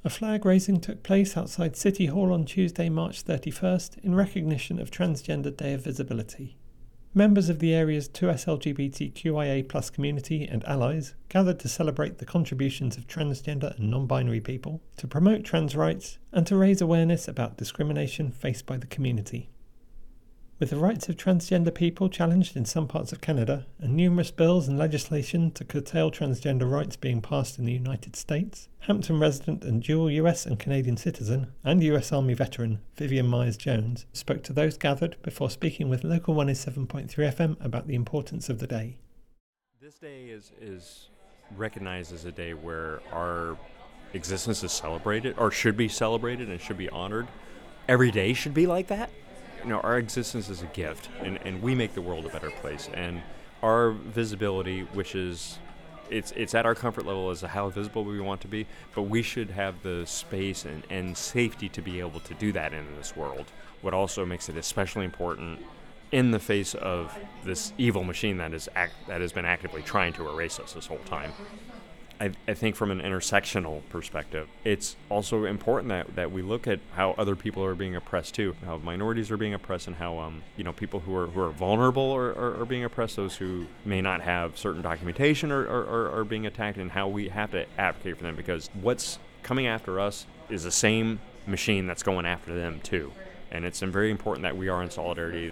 A flag raising took place outside City Hall on Tuesday, March 31st, in recognition of Transgender Day of Visibility. Members of the area's 2S LGBTQIA+ community and allies gathered to celebrate the contributions of transgender and non-binary people, to promote trans rights, and to raise awareness about discrimination faced by the community. With the rights of transgender people challenged in some parts of Canada, and numerous bills and legislation to curtail transgender rights being passed in the United States, Hampton resident and dual US and Canadian citizen and US Army veteran Vivian Myers-Jones spoke to those gathered before speaking with Local 107.3 FM about the importance of the day. This day is recognized as a day where our existence is celebrated, or should be celebrated and should be honored. Every day should be like that. You know, our existence is a gift, and we make the world a better place. And our visibility, which is, it's at our comfort level as to how visible we want to be, but we should have the space and safety to be able to do that in this world. What also makes it especially important in the face of this evil machine that has been actively trying to erase us this whole time. I think from an intersectional perspective, it's also important that we look at how other people are being oppressed too, how minorities are being oppressed, and how people who are vulnerable are being oppressed, those who may not have certain documentation are being attacked, and how we have to advocate for them, because what's coming after us is the same machine that's going after them too, and it's very important that we are in solidarity.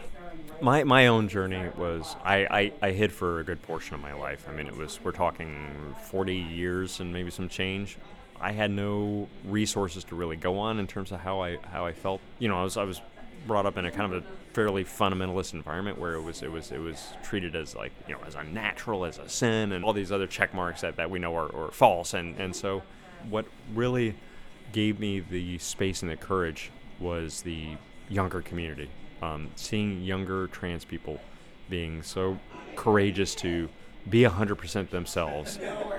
My own journey was, I hid for a good portion of my life. I mean, we're talking 40 years and maybe some change. I had no resources to really go on in terms of how I felt. You know, I was brought up in a kind of a fairly fundamentalist environment where it was treated as, like, you know, as unnatural, as a sin, and all these other check marks that we know are false. And so what really gave me the space and the courage was the younger community. Seeing younger trans people being so courageous to be 100% themselves.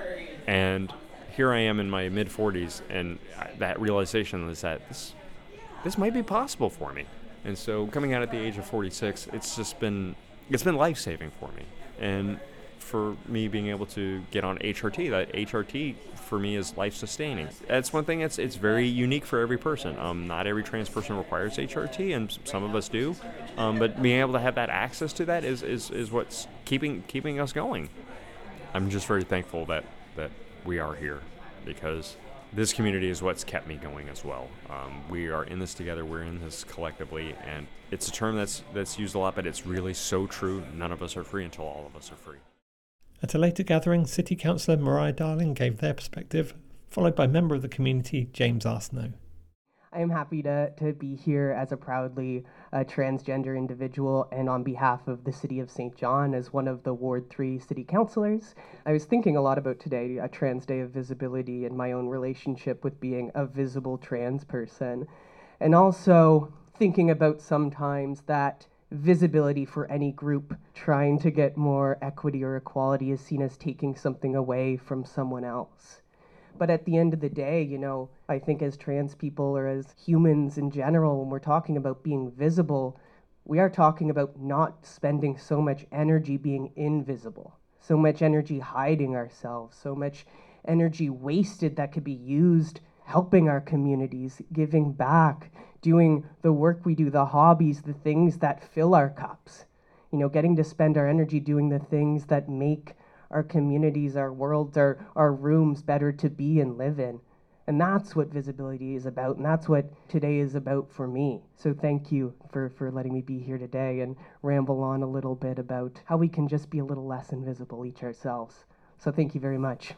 And here I am in my mid-40s, and that realization is that this might be possible for me. And so coming out at the age of 46, it's been life-saving for me. And for me being able to get on HRT, that HRT for me is life-sustaining. That's one thing it's very unique for every person. Not every trans person requires HRT, and some of us do. But being able to have that access to that is what's keeping us going. I'm just very thankful that we are here, because this community is what's kept me going as well. We are in this together. We're in this collectively, and it's a term that's used a lot, but it's really so true. None of us are free until all of us are free. At a later gathering, City Councillor Mariah Darling gave their perspective, followed by member of the community, James Arsenault. I am happy to be here as a proudly transgender individual, and on behalf of the City of St. John as one of the Ward 3 City Councillors. I was thinking a lot about today, a Trans Day of Visibility, and my own relationship with being a visible trans person, and also thinking about sometimes that visibility for any group trying to get more equity or equality is seen as taking something away from someone else. But at the end of the day, you know, I think as trans people, or as humans in general, when we're talking about being visible, we are talking about not spending so much energy being invisible, so much energy hiding ourselves, so much energy wasted that could be used helping our communities, giving back, doing the work we do, the hobbies, the things that fill our cups. You know, getting to spend our energy doing the things that make our communities, our worlds, our rooms better to be and live in. And that's what visibility is about, and that's what today is about for me. So thank you for letting me be here today and ramble on a little bit about how we can just be a little less invisible each ourselves. So thank you very much.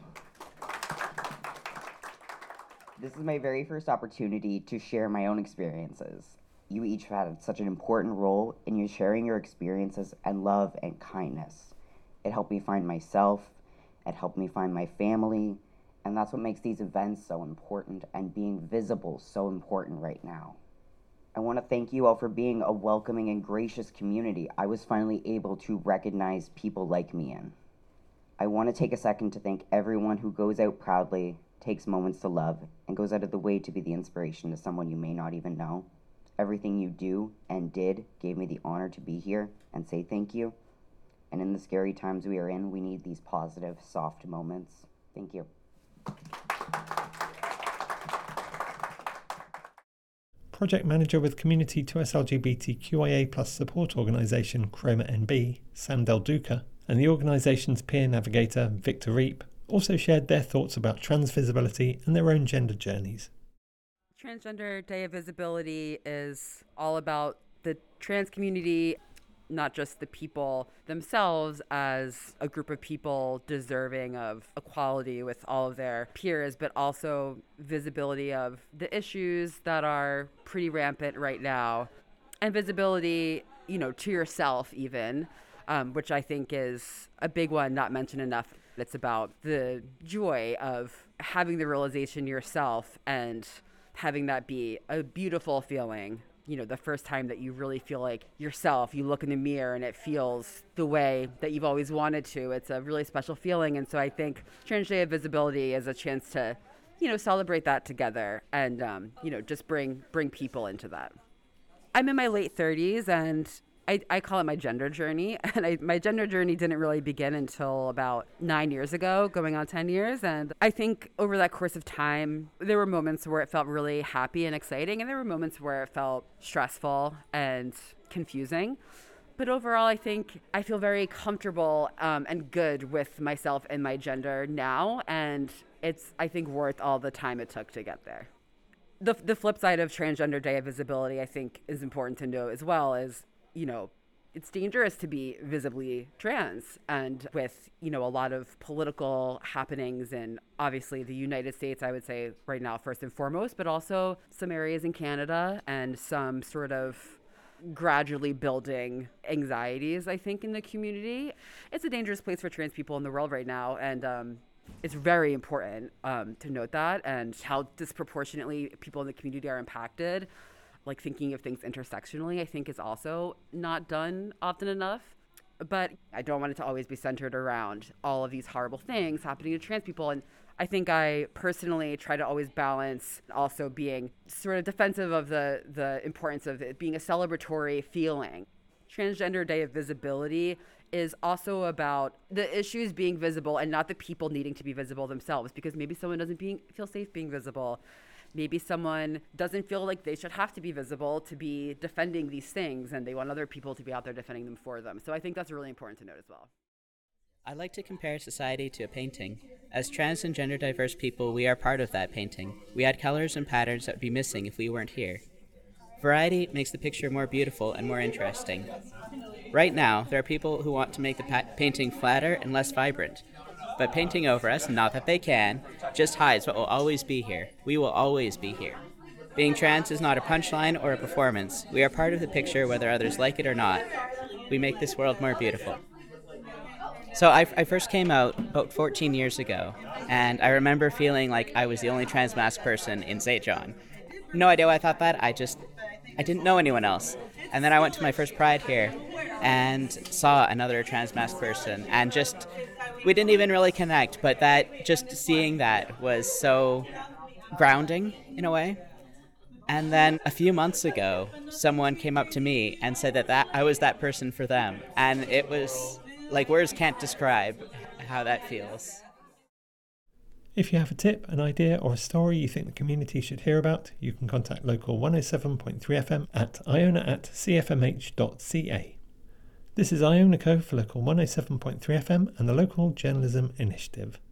This is my very first opportunity to share my own experiences. You each have had such an important role in you sharing your experiences and love and kindness. It helped me find myself, it helped me find my family, and that's what makes these events so important and being visible so important right now. I want to thank you all for being a welcoming and gracious community I was finally able to recognize people like me in. I want to take a second to thank everyone who goes out proudly, takes moments to love, and goes out of the way to be the inspiration to someone you may not even know. Everything you do and did gave me the honor to be here and say thank you. And in the scary times we are in, we need these positive, soft moments. Thank you. project manager with Community 2SLGBTQIA+ support organisation Chroma NB, Sam Del Duca, and the organisation's peer navigator, Victor Reep, also shared their thoughts about trans visibility and their own gender journeys. Transgender Day of Visibility is all about the trans community, not just the people themselves as a group of people deserving of equality with all of their peers, but also visibility of the issues that are pretty rampant right now, and visibility, to yourself even, which I think is a big one, not mentioned enough. It's about the joy of having the realization yourself and having that be a beautiful feeling. The first time that you really feel like yourself, you look in the mirror and it feels the way that you've always wanted to. It's a really special feeling. And so I think Trans Day of Visibility is a chance to, celebrate that together and, just bring people into that. I'm in my late 30s and I call it my gender journey. And my gender journey didn't really begin until about 9 years ago, going on 10 years. And I think over that course of time, there were moments where it felt really happy and exciting. And there were moments where it felt stressful and confusing. But overall, I think I feel very comfortable and good with myself and my gender now. And it's, I think, worth all the time it took to get there. The flip side of Transgender Day of Visibility, I think, is important to know as well is, it's dangerous to be visibly trans. And with, a lot of political happenings in obviously the United States, I would say right now, first and foremost, but also some areas in Canada and some sort of gradually building anxieties, I think, in the community. It's a dangerous place for trans people in the world right now. And it's very important to note that and how disproportionately people in the community are impacted. Like thinking of things intersectionally, I think is also not done often enough. But I don't want it to always be centered around all of these horrible things happening to trans people. And I think I personally try to always balance also being sort of defensive of the importance of it being a celebratory feeling. Transgender Day of Visibility is also about the issues being visible and not the people needing to be visible themselves, because maybe someone doesn't feel safe being visible. Maybe someone doesn't feel like they should have to be visible to be defending these things, and they want other people to be out there defending them for them. So I think that's really important to note as well. I like to compare society to a painting. As trans and gender diverse people, we are part of that painting. We add colors and patterns that would be missing if we weren't here. Variety makes the picture more beautiful and more interesting. Right now, there are people who want to make the painting flatter and less vibrant. But painting over us, not that they can, just hides what will always be here. We will always be here. Being trans is not a punchline or a performance. We are part of the picture whether others like it or not. We make this world more beautiful. So I first came out about 14 years ago, and I remember feeling like I was the only trans masked person in St. John. No idea why I thought that. I didn't know anyone else. And then I went to my first Pride here and saw another trans masked person, and we didn't even really connect, but just seeing that was so grounding in a way. And then a few months ago, someone came up to me and said that I was that person for them. And it was like words can't describe how that feels. If you have a tip, an idea, or a story you think the community should hear about, you can contact local 107.3 FM at iona@cfmh.ca. This is Iona Co for local 107.3 FM and the Local Journalism Initiative.